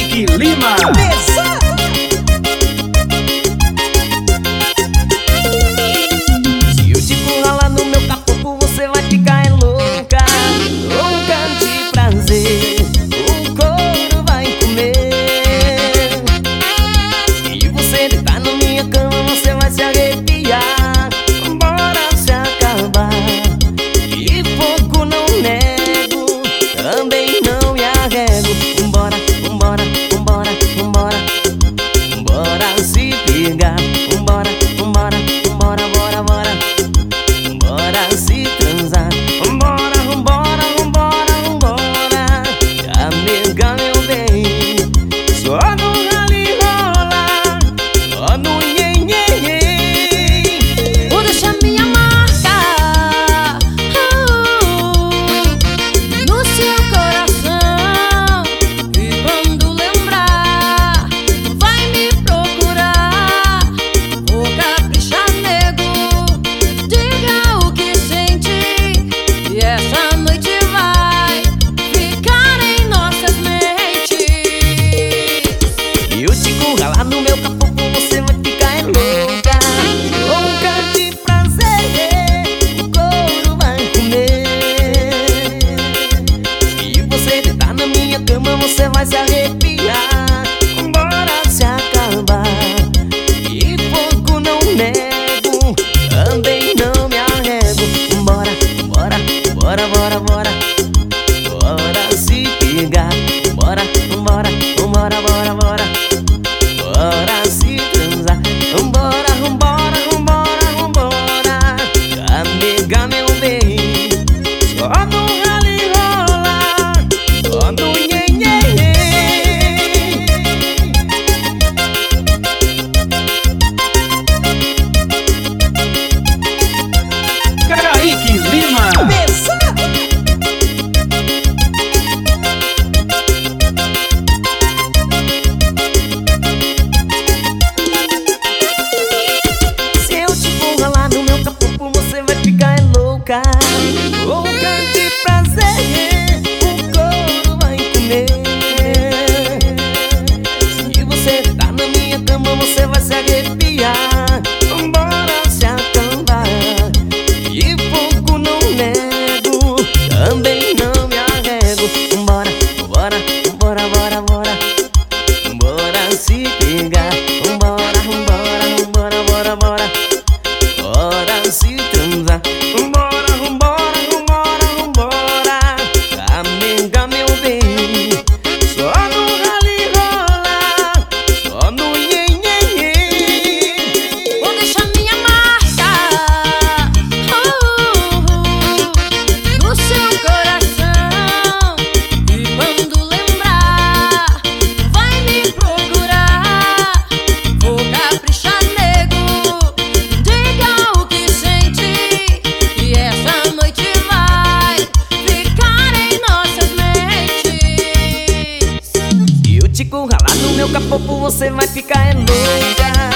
Kaique Lima. Se eu te encurralar no meu capoco, você vai ficar louca, louca de prazer. O couro vai comer. Se você deitar na minha cama, você vai se arrepiar. Bora se acabar. E pouco não nego, também não me arrego. Vambora, vambora, vambora, vambora. Bora se pegar. Vambora, vambora, vambora, bora, bora. Bora se transar. Vambora, vambora, vambora, vambora. Amiga, meu bem, só no rally rola, só no nhenhenhen. Vou deixar minha marca no seu coração. E quando lembrar, vai me procurar. Vou caprichar, nego, diga o que sente. E essa noite vai ficar em nossas mentes. E eu te encurralar no meu capoco, você vai ficar louca, louca de prazer. O couro vai comer. Se você deitar na minha cama, você vai se arrepiar. Bora se acabar. E pouco não nego, também não me arrego. Bora, bora, bora, bora, bora. Bora se pegar. Bora, bora, bora, bora, bora. Bora se transar. Vambora, vambora, vambora, vambora. Amiga, meu bem, só no rally rola, só no nhenhenhen. Kaique Lima. Se eu te encurralar no meu capoco, você vai ficar louca, louca de prazer. O couro vai comer. Se você tá na minha cama, você vai se arrepiar. Bora se acabar. E pouco não nego, também não me arrego. Bora, bora, bora, bora, bora. Bora se pegar. Vambora, vambora, vambora, bora, bora. Bora se transar. Vambora, vambora, vambora, vambora. Amiga, meu bem, só no rally rola, só no nhenhenhen. Vou deixar minha marca no seu coração. E quando lembrar, vai me procurar. Vou caprichar, nego, diga o que sente. E essa noite vai ficar em nossas mentes. Se eu te encurralar no meu capoco, você vai ficar louca,